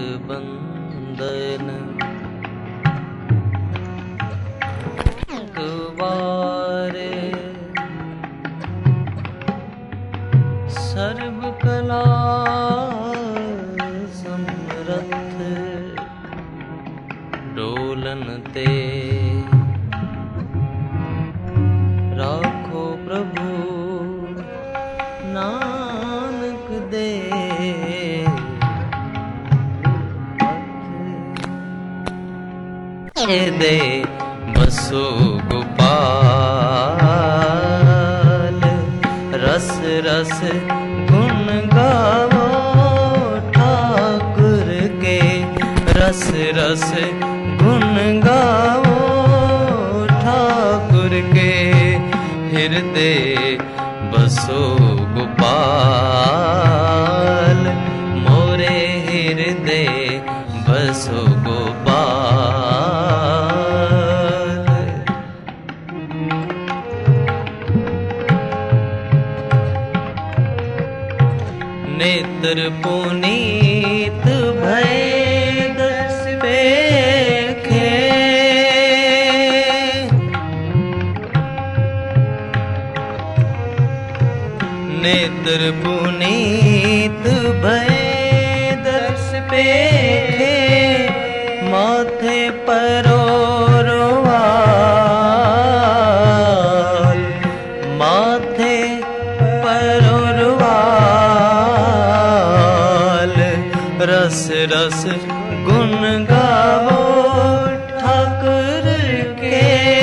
बंदन कुवारे सर्व कला समरथ डोलन ते राखो प्रभु नानक दे दे बसो गोपाल रस रस गुण गावो ठाकुर के रस रस गुण गावो ठाकुर के हृदय बसो गोपाल मोरे हृदय बसो गोपाल। नेत्र पुनीत भय दस पेखे नेत्र पुनीत भय दस पेखे माथे परोरवाल माथे परोरवाल रस रस गुण गावो ठाकुर के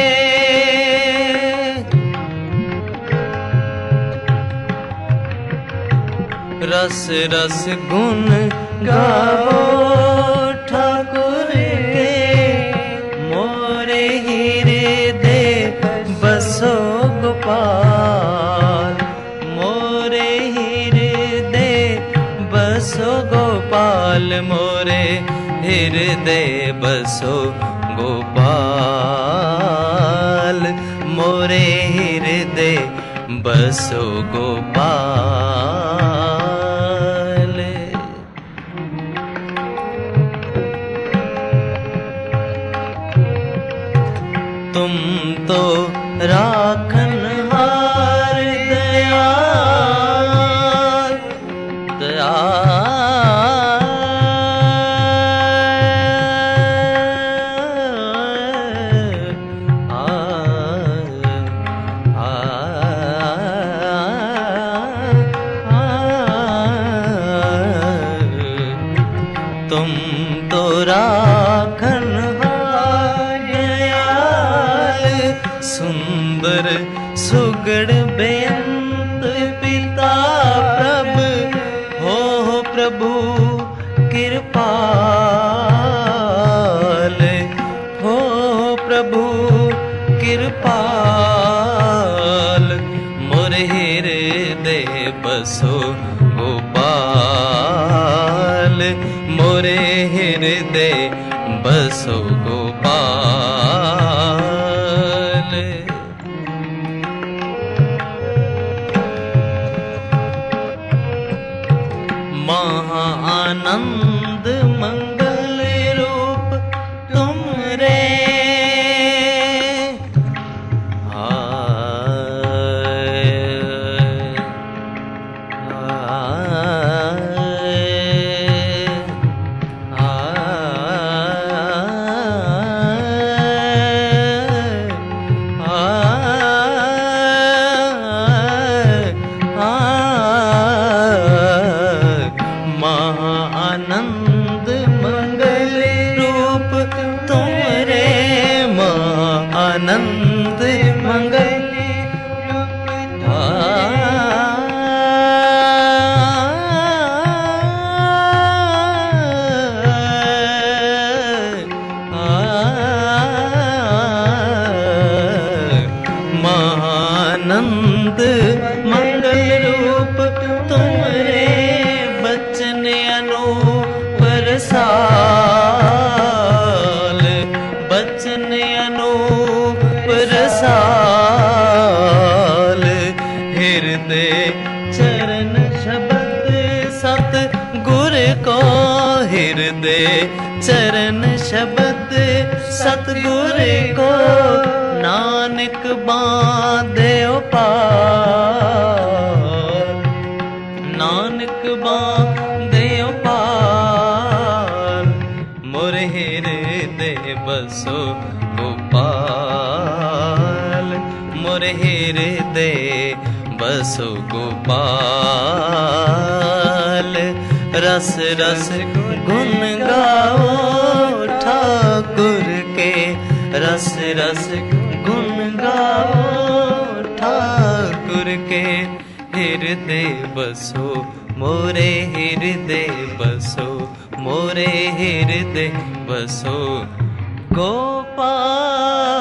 रस रस गुण गावो ठाकुर के मोरे हृदय बसो गोपाल मोरे हृदय बसो गोपाल मोरे हृदय बसो गोपाल मोरे हृदय बसो गोपाल। तुम तो राखनहार दयाल तुम तो राखनहार दयाल सुंदर सुगड़ बेअंत पिता प्रभु हो प्रभु कृपाल हो प्रभु कृपाल मोर हृदय बसो गोपाल मोरे हृदय बसो गोपाल। महा आनंद मंगल रूप तुम रे हृदय चरण शब्द सतगुर को नानक बांधे पार, नानक बांधे पार। मोर हृदय बसो गोपाल, मोर हृदय बसो गोपाल। रस रस गुण गाओ ठाकुर के, रस रस गुण गाओ ठाकुर के। हृदय बसो मोरे हृदय बसो, मोरे हृदय बसो गोपाल।